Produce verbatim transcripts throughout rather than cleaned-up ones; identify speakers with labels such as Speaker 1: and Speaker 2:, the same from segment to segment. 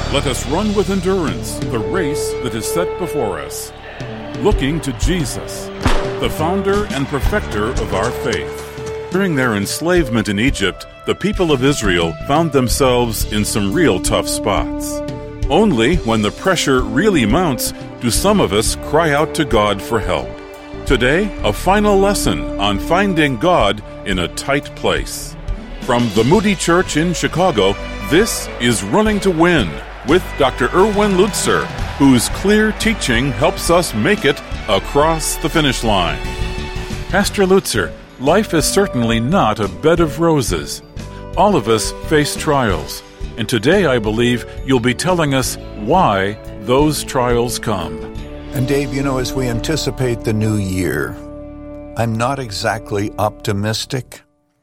Speaker 1: Let us run with endurance the race that is set before us, looking to Jesus, the founder and perfecter of our faith. During their enslavement in Egypt, the people of Israel found themselves in some real tough spots. Only when the pressure really mounts do some of us cry out to God for help. Today, a final lesson on finding God in a tight place. From the Moody Church in Chicago, this is Running to Win with Doctor Erwin Lutzer, whose clear teaching helps us make it across the finish line. Pastor Lutzer, life is certainly not a bed of roses. All of us face trials, and today I believe you'll be telling us why those trials come.
Speaker 2: And Dave, you know, as we anticipate the new year, I'm not exactly optimistic.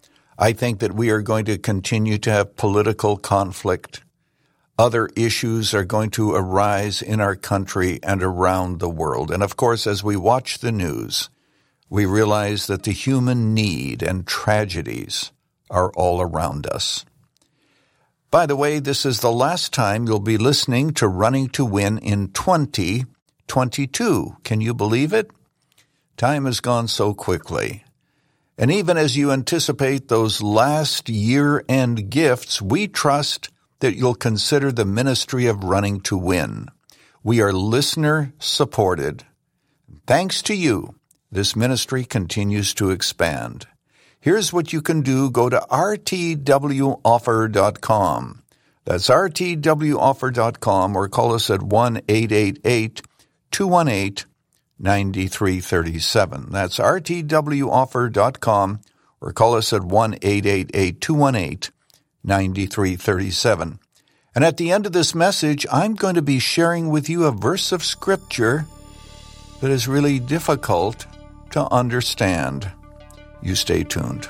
Speaker 2: I think that we are going to continue to have political conflict. Other issues are going to arise in our country and around the world. And of course, as we watch the news, we realize that the human need and tragedies are all around us. By the way, this is the last time you'll be listening to Running to Win in twenty twenty-two. Can you believe it? Time has gone so quickly. And even as you anticipate those last year-end gifts, we trust that you'll consider the ministry of Running to Win. We are listener-supported. Thanks to you, this ministry continues to expand. Here's what you can do. Go to r t w offer dot com. That's r t w offer dot com, or call us at one eight eight eight, two one eight, nine three three seven. That's r t w offer dot com, or call us at one eight eight eight, two one eight, nine three three seven. And at the end of this message, I'm going to be sharing with you a verse of Scripture that is really difficult to understand. You stay tuned.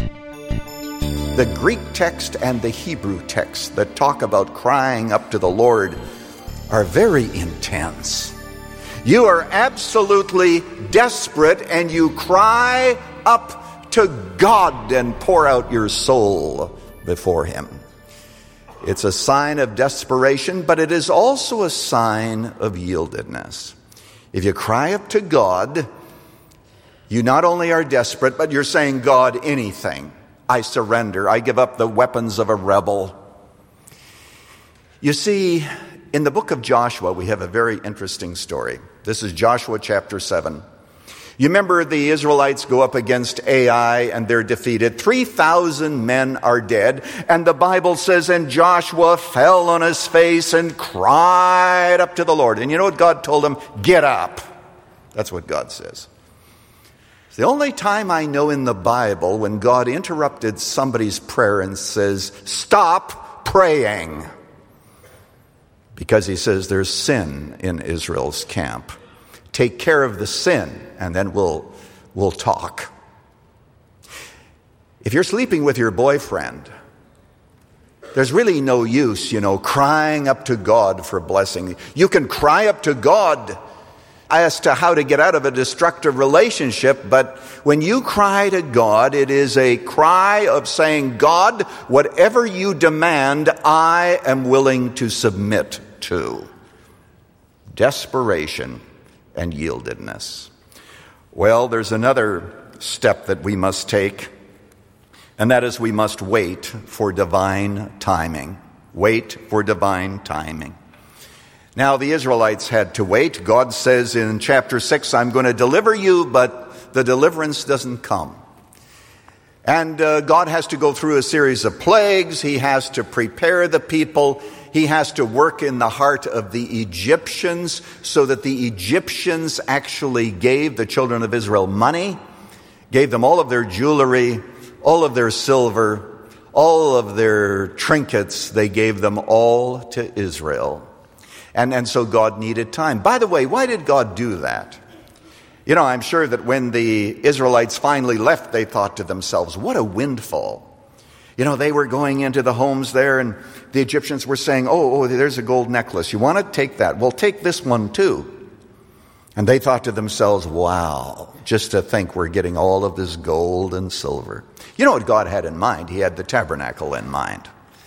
Speaker 3: The Greek text and the Hebrew text that talk about crying up to the Lord are very intense. You are absolutely desperate and you cry up to God and pour out your soul before Him. It's a sign of desperation, but it is also a sign of yieldedness. If you cry up to God, you not only are desperate, but you're saying, God, anything. I surrender. I give up the weapons of a rebel. You see, in the book of Joshua, we have a very interesting story. This is Joshua chapter seven. You remember the Israelites go up against Ai and they're defeated. three thousand men are dead. And the Bible says, and Joshua fell on his face and cried up to the Lord. And you know what God told him? Get up. That's what God says. It's the only time I know in the Bible when God interrupted somebody's prayer and says, stop praying. Because he says there's sin in Israel's camp. Take care of the sin, and then we'll, we'll talk. If you're sleeping with your boyfriend, there's really no use, you know, crying up to God for blessing. You can cry up to God as to how to get out of a destructive relationship, but when you cry to God, it is a cry of saying, God, whatever you demand, I am willing to submit to. Desperation and yieldedness. Well, there's another step that we must take, and that is we must wait for divine timing. Wait for divine timing. Now, the Israelites had to wait. God says in chapter six, I'm going to deliver you, but the deliverance doesn't come. And uh, God has to go through a series of plagues. He has to prepare the people. He has to work in the heart of the Egyptians so that the Egyptians actually gave the children of Israel money, gave them all of their jewelry, all of their silver, all of their trinkets. They gave them all to Israel. And, and so God needed time. By the way, why did God do that? You know, I'm sure that when the Israelites finally left, they thought to themselves, what a windfall. You know, they were going into the homes there, and the Egyptians were saying, oh, oh, there's a gold necklace. You want to take that? Well, take this one too. And they thought to themselves, wow, just to think we're getting all of this gold and silver. You know what God had in mind? He had the tabernacle in mind.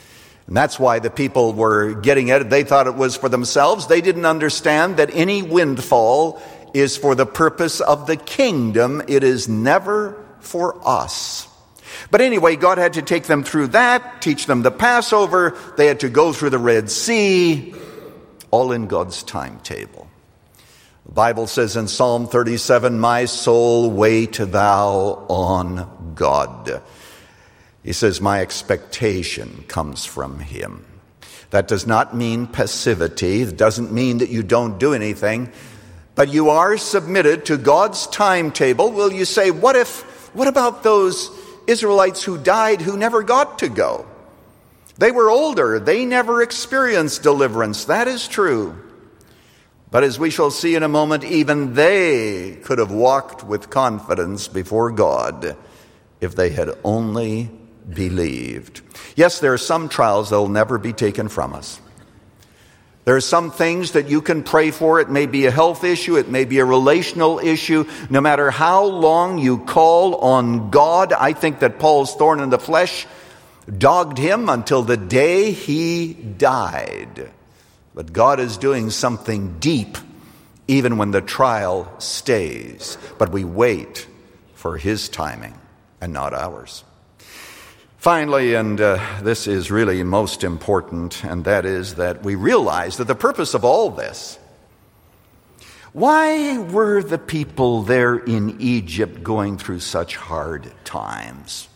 Speaker 3: And that's why the people were getting it. They thought it was for themselves. They didn't understand that any windfall is for the purpose of the kingdom. It is never for us. But anyway, God had to take them through that, teach them the Passover. They had to go through the Red Sea, all in God's timetable. The Bible says in Psalm thirty-seven, "My soul, wait thou on God." He says, my expectation comes from him. That does not mean passivity. It doesn't mean that you don't do anything. But you are submitted to God's timetable. Will you say, what if, what about those Israelites who died who never got to go? They were older. They never experienced deliverance. That is true. But as we shall see in a moment, even they could have walked with confidence before God if they had only believed. Yes, there are some trials that will never be taken from us. There are some things that you can pray for. It may be a health issue. It may be a relational issue. No matter how long you call on God, I think that Paul's thorn in the flesh dogged him until the day he died. But God is doing something deep even when the trial stays. But we wait for his timing and not ours. Finally, and uh, this is really most important, and that is that we realize that the purpose of all this, why were the people there in Egypt going through such hard times?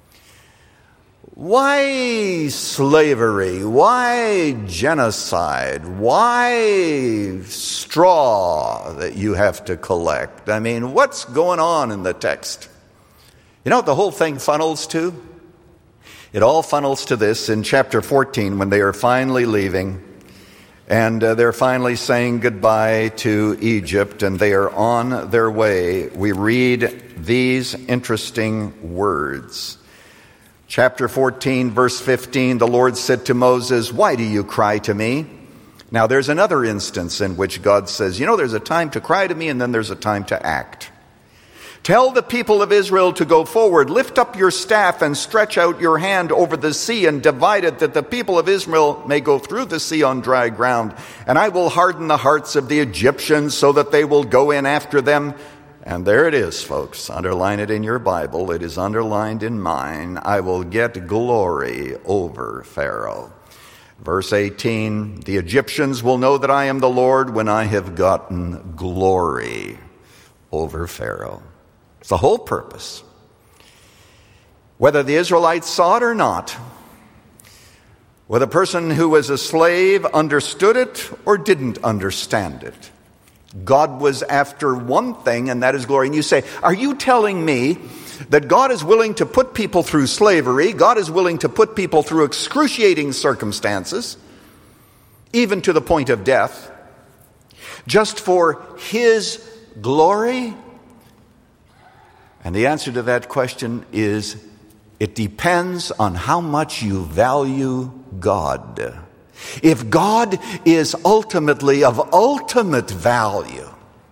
Speaker 3: Why slavery? Why genocide? Why straw that you have to collect? I mean, what's going on in the text? You know what the whole thing funnels to? It all funnels to this in chapter fourteen when they are finally leaving and uh, they're finally saying goodbye to Egypt and they are on their way. We read these interesting words. Chapter fourteen, verse fifteen, the Lord said to Moses, "Why do you cry to me?" Now there's another instance in which God says, you know, there's a time to cry to me and then there's a time to act. Tell the people of Israel to go forward. Lift up your staff and stretch out your hand over the sea and divide it, that the people of Israel may go through the sea on dry ground. And I will harden the hearts of the Egyptians so that they will go in after them. And there it is, folks. Underline it in your Bible. It is underlined in mine. I will get glory over Pharaoh. Verse eighteen, the Egyptians will know that I am the Lord when I have gotten glory over Pharaoh. It's the whole purpose. Whether the Israelites saw it or not, whether the person who was a slave understood it or didn't understand it, God was after one thing, and that is glory. And you say, are you telling me that God is willing to put people through slavery, God is willing to put people through excruciating circumstances, even to the point of death, just for his glory? And the answer to that question is, it depends on how much you value God. If God is ultimately of ultimate value,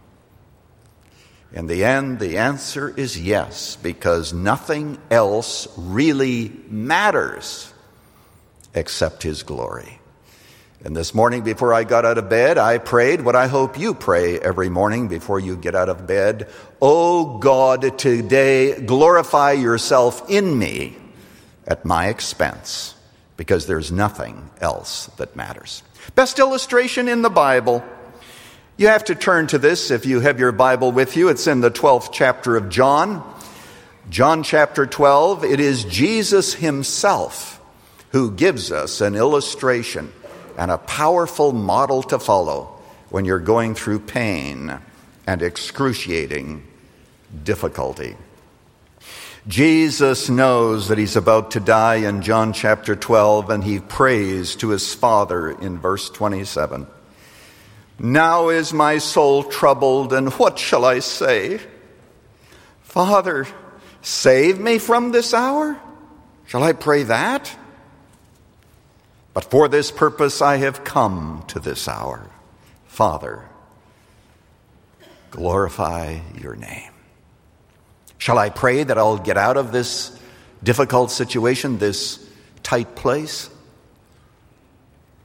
Speaker 3: in the end, the answer is yes, because nothing else really matters except his glory. And this morning, before I got out of bed, I prayed what I hope you pray every morning before you get out of bed. Oh God, today glorify yourself in me at my expense, because there's nothing else that matters. Best illustration in the Bible. You have to turn to this if you have your Bible with you. It's in the twelfth chapter of John. John chapter twelve. It is Jesus himself who gives us an illustration and a powerful model to follow when you're going through pain and excruciating difficulty. Jesus knows that he's about to die in John chapter twelve, and he prays to his Father in verse twenty-seven. Now is my soul troubled, and what shall I say? Father, save me from this hour? Shall I pray that? But for this purpose I have come to this hour. Father, glorify your name. Shall I pray that I'll get out of this difficult situation, this tight place?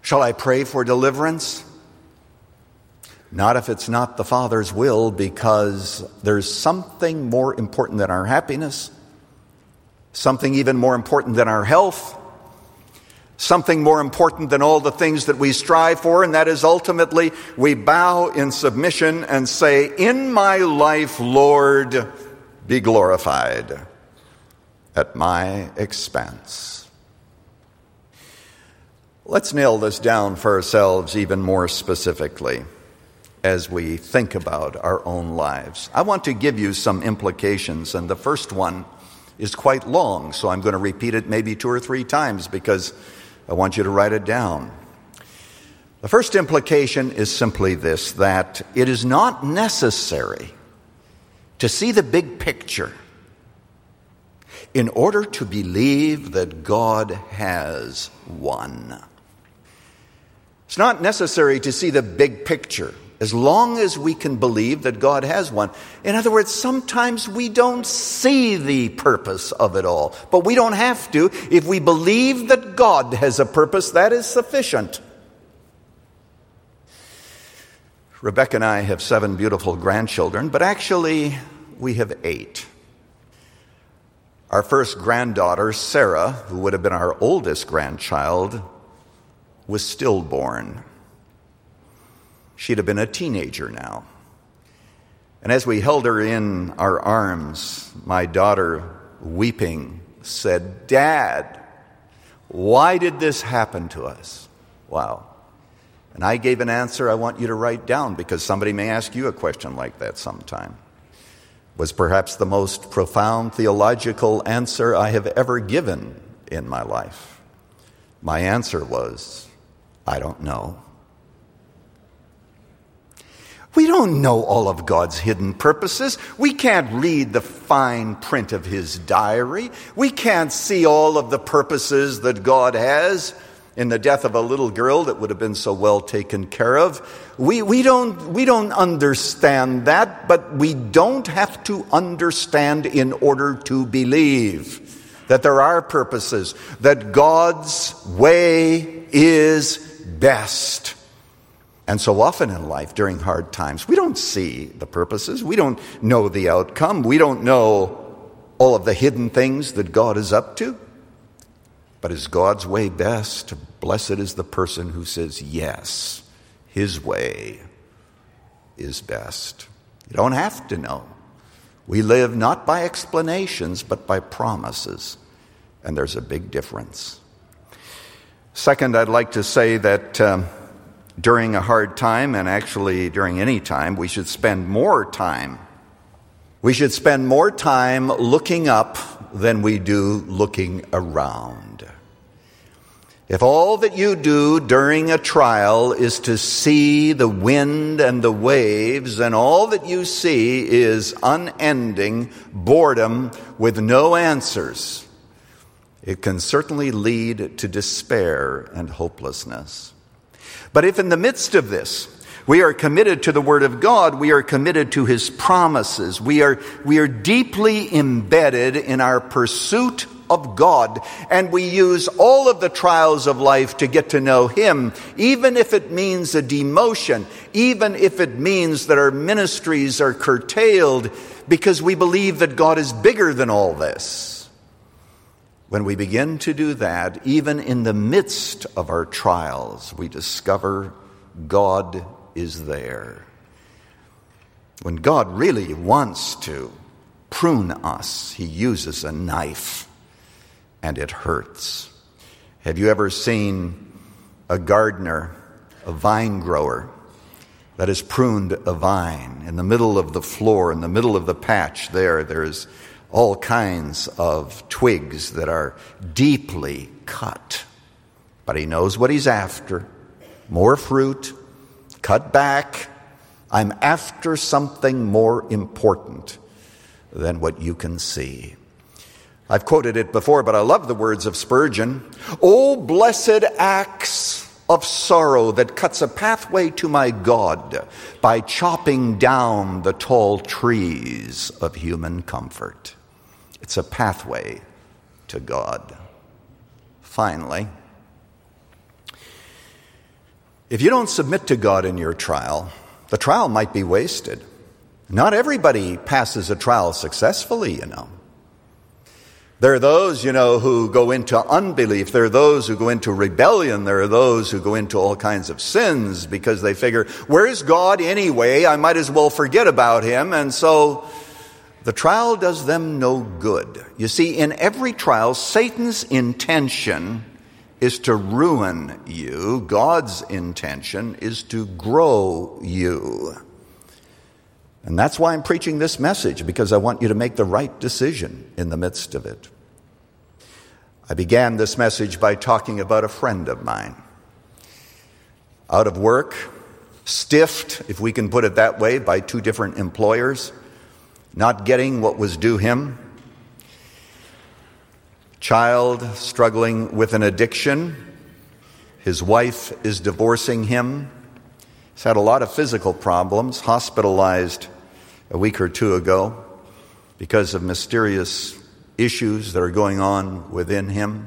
Speaker 3: Shall I pray for deliverance? Not if it's not the Father's will, because there's something more important than our happiness, something even more important than our health, something more important than all the things that we strive for, and that is ultimately we bow in submission and say, in my life, Lord, be glorified at my expense. Let's nail this down for ourselves even more specifically as we think about our own lives. I want to give you some implications, and the first one is quite long, so I'm going to repeat it maybe two or three times because I want you to write it down. The first implication is simply this, that it is not necessary to see the big picture in order to believe that God has won. It's not necessary to see the big picture as long as we can believe that God has won. In other words, sometimes we don't see the purpose of it all, but we don't have to. If we believe that God has a purpose, that is sufficient. Rebecca and I have seven beautiful grandchildren, but actually we have eight. Our first granddaughter, Sarah, who would have been our oldest grandchild, was stillborn. She'd have been a teenager now. And as we held her in our arms, my daughter, weeping, said, "Dad, why did this happen to us?" Wow. And I gave an answer I want you to write down, because somebody may ask you a question like that sometime. It was perhaps the most profound theological answer I have ever given in my life. My answer was, I don't know. We don't know all of God's hidden purposes. We can't read the fine print of his diary. We can't see all of the purposes that God has in the death of a little girl that would have been so well taken care of. We, we don't, we don't understand that, but we don't have to understand in order to believe that there are purposes, that God's way is best. And so often in life, during hard times, we don't see the purposes. We don't know the outcome. We don't know all of the hidden things that God is up to. But is God's way best? Blessed is the person who says, yes, his way is best. You don't have to know. We live not by explanations, but by promises. And there's a big difference. Second, I'd like to say that um, during a hard time, and actually during any time, we should spend more time. We should spend more time looking up than we do looking around. If all that you do during a trial is to see the wind and the waves, and all that you see is unending boredom with no answers, it can certainly lead to despair and hopelessness. But if in the midst of this, we are committed to the Word of God, we are committed to His promises, we are, we are deeply embedded in our pursuit of God, and we use all of the trials of life to get to know Him, even if it means a demotion, even if it means that our ministries are curtailed, because we believe that God is bigger than all this. When we begin to do that, even in the midst of our trials, we discover God is there. When God really wants to prune us, He uses a knife, and it hurts. Have you ever seen a gardener, a vine grower, that has pruned a vine? In the middle of the floor, in the middle of the patch there, there's all kinds of twigs that are deeply cut. But he knows what he's after. More fruit, cut back. I'm after something more important than what you can see. I've quoted it before, but I love the words of Spurgeon. "Oh, blessed axe of sorrow that cuts a pathway to my God by chopping down the tall trees of human comfort." It's a pathway to God. Finally, If you don't submit to God in your trial, the trial might be wasted. Not everybody passes a trial successfully, you know. There are those, you know, who go into unbelief. There are those who go into rebellion. There are those who go into all kinds of sins because they figure, where is God anyway? I might as well forget about him. And so the trial does them no good. You see, in every trial, Satan's intention is to ruin you. God's intention is to grow you. And that's why I'm preaching this message, because I want you to make the right decision in the midst of it. I began this message by talking about a friend of mine. Out of work, stiffed, if we can put it that way, by two different employers, not getting what was due him. Child struggling with an addiction. His wife is divorcing him. He's had a lot of physical problems, hospitalized a week or two ago because of mysterious issues that are going on within him.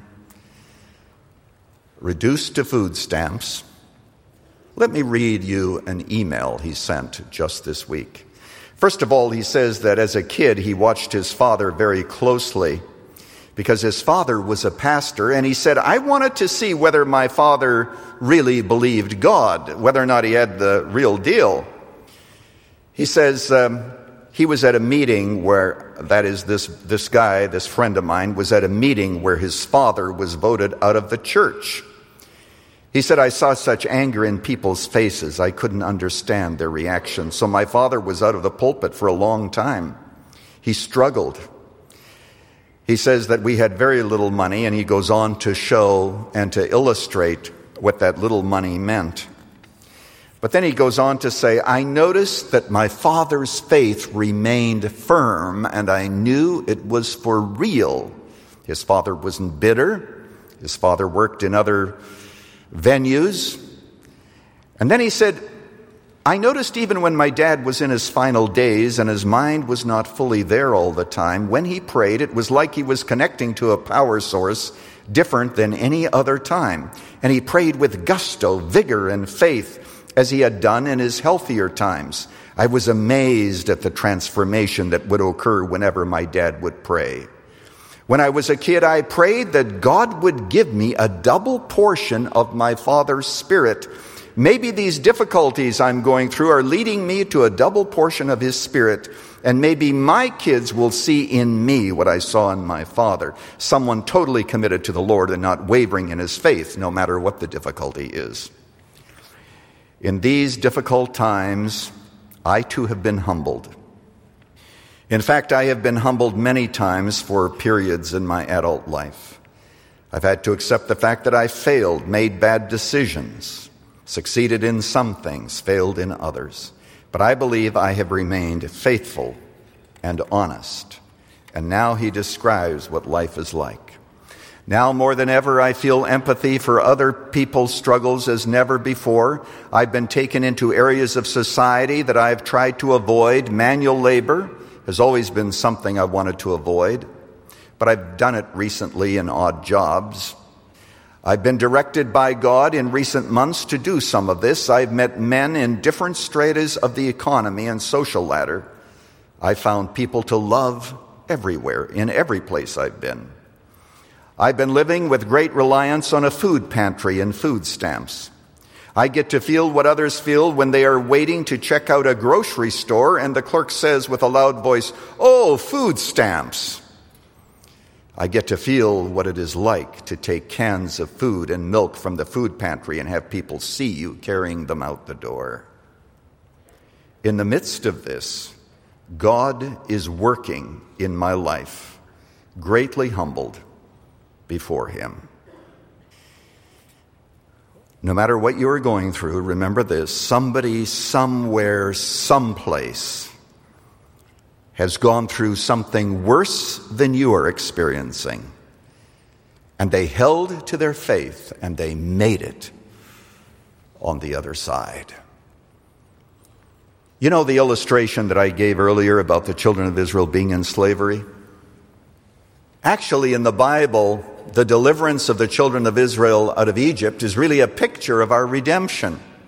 Speaker 3: Reduced to food stamps. Let me read you an email he sent just this week. First of all, he says that as a kid he watched his father very closely because his father was a pastor, and he said, I wanted to see whether my father really believed God, whether or not he had the real deal. He says um, he was at a meeting where, that is, this, this guy, this friend of mine, was at a meeting where his father was voted out of the church. He said, I saw such anger in people's faces, I couldn't understand their reaction. So my father was out of the pulpit for a long time. He struggled. He says that we had very little money, and he goes on to show and to illustrate what that little money meant. But then he goes on to say, I noticed that my father's faith remained firm, and I knew it was for real. His father wasn't bitter. His father worked in other venues. And then he said, I noticed even when my dad was in his final days and his mind was not fully there all the time, when he prayed, it was like he was connecting to a power source different than any other time. And he prayed with gusto, vigor, and faith as he had done in his healthier times. I was amazed at the transformation that would occur whenever my dad would pray. When I was a kid, I prayed that God would give me a double portion of my Father's Spirit. Maybe these difficulties I'm going through are leading me to a double portion of His Spirit, and maybe my kids will see in me what I saw in my father, someone totally committed to the Lord and not wavering in his faith, no matter what the difficulty is. In these difficult times, I too have been humbled. In fact, I have been humbled many times for periods in my adult life. I've had to accept the fact that I failed, made bad decisions, succeeded in some things, failed in others. But I believe I have remained faithful and honest. And now he describes what life is like. Now more than ever, I feel empathy for other people's struggles as never before. I've been taken into areas of society that I've tried to avoid. Manual labor has always been something I wanted to avoid, but I've done it recently in odd jobs. I've been directed by God in recent months to do some of this. I've met men in different stratas of the economy and social ladder. I found people to love everywhere, in every place I've been. I've been living with great reliance on a food pantry and food stamps. I get to feel what others feel when they are waiting to check out a grocery store and the clerk says with a loud voice, "Oh, food stamps." I get to feel what it is like to take cans of food and milk from the food pantry and have people see you carrying them out the door. In the midst of this, God is working in my life, greatly humbled before Him. No matter what you are going through, remember this: somebody, somewhere, someplace has gone through something worse than you are experiencing. And they held to their faith and they made it on the other side. You know the illustration that I gave earlier about the children of Israel being in slavery? Actually, in the Bible, the deliverance of the children of Israel out of Egypt is really a picture of our redemption.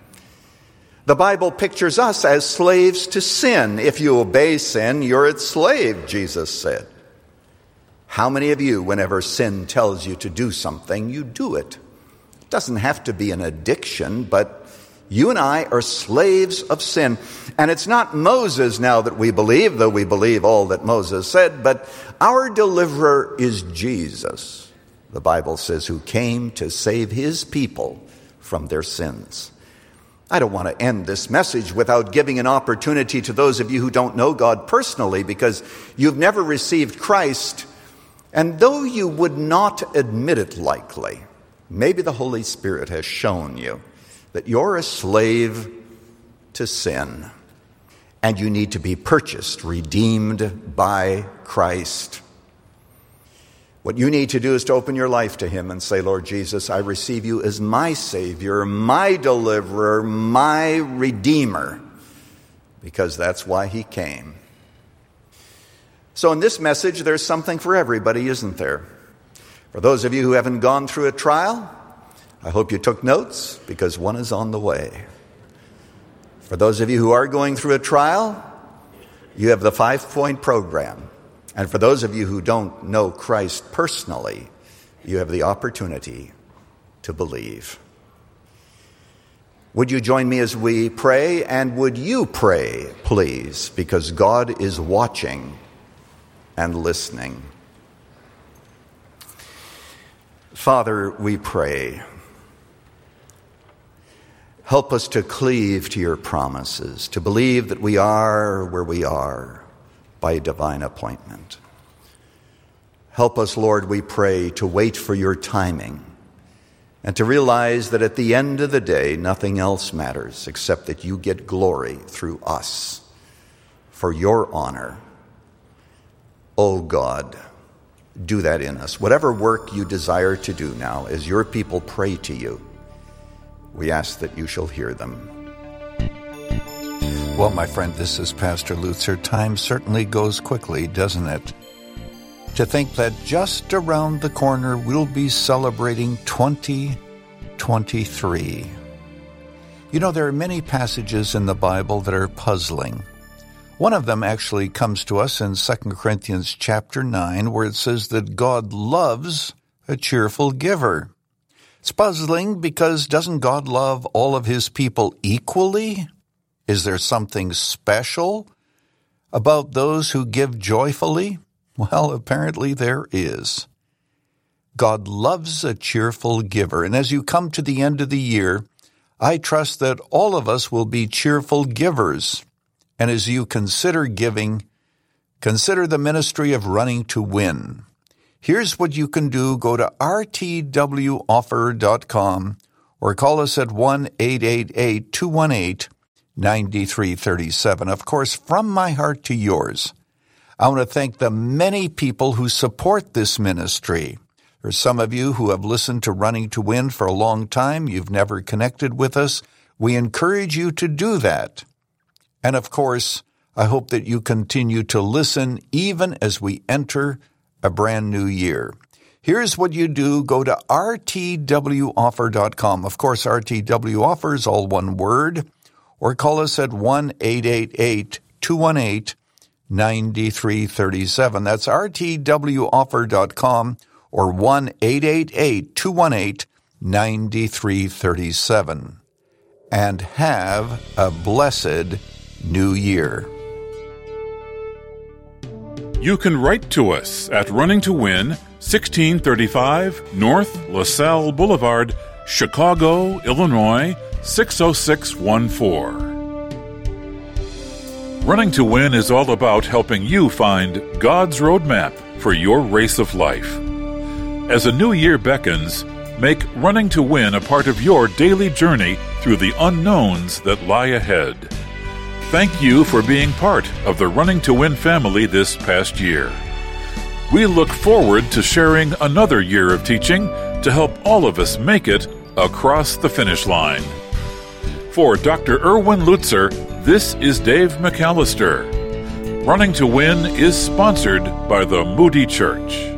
Speaker 3: The Bible pictures us as slaves to sin. If you obey sin, you're its slave, Jesus said. How many of you, whenever sin tells you to do something, you do it? It doesn't have to be an addiction, but you and I are slaves of sin. And it's not Moses now that we believe, though we believe all that Moses said, but our deliverer is Jesus, the Bible says, who came to save his people from their sins. I don't want to end this message without giving an opportunity to those of you who don't know God personally, because you've never received Christ, and though you would not admit it likely, maybe the Holy Spirit has shown you that you're a slave to sin, and you need to be purchased, redeemed by Christ. What you need to do is to open your life to him and say, Lord Jesus, I receive you as my Savior, my deliverer, my Redeemer, because that's why he came. So in this message, there's something for everybody, isn't there? For those of you who haven't gone through a trial, I hope you took notes, because one is on the way. For those of you who are going through a trial, you have the five-point program. And for those of you who don't know Christ personally, you have the opportunity to believe. Would you join me as we pray? And would you pray, please, because God is watching and listening. Father, we pray. Help us to cleave to your promises, to believe that we are where we are by divine appointment. Help us, Lord, we pray, to wait for your timing and to realize that at the end of the day, nothing else matters except that you get glory through us for your honor. Oh God, do that in us. Whatever work you desire to do now, as your people pray to you, we ask that you shall hear them.
Speaker 2: Well, my friend, this is Pastor Lutzer. Time certainly goes quickly, doesn't it? To think that just around the corner we'll be celebrating twenty twenty-three. You know, there are many passages in the Bible that are puzzling. One of them actually comes to us in Second Corinthians chapter nine, where it says that God loves a cheerful giver. It's puzzling because doesn't God love all of his people equally? Is there something special about those who give joyfully? Well, apparently there is. God loves a cheerful giver. And as you come to the end of the year, I trust that all of us will be cheerful givers. And as you consider giving, consider the ministry of Running to Win. Here's what you can do. Go to r t w offer dot com or call us at one eight eight eight, two one eight, nine three three seven. Of course, from my heart to yours, I want to thank the many people who support this ministry. There's some of you who have listened to Running to Win for a long time. You've never connected with us. We encourage you to do that. And of course, I hope that you continue to listen even as we enter a brand new year. Here's what you do. Go to r t w offer dot com. Of course, R T W Offer is all one word. Or call us at one eight eight eight, two one eight, nine three three seven. That's r t w offer dot com or one eight eight eight, two one eight, nine three three seven. And have a blessed new year.
Speaker 1: You can write to us at Running to Win, sixteen thirty-five North LaSalle Boulevard, Chicago, Illinois, six oh six one four. Running to Win is all about helping you find God's roadmap for your race of life. As a new year beckons, make Running to Win a part of your daily journey through the unknowns that lie ahead. Thank you for being part of the Running to Win family this past year. We look forward to sharing another year of teaching to help all of us make it across the finish line. For Doctor Erwin Lutzer, this is Dave McAllister. Running to Win is sponsored by the Moody Church.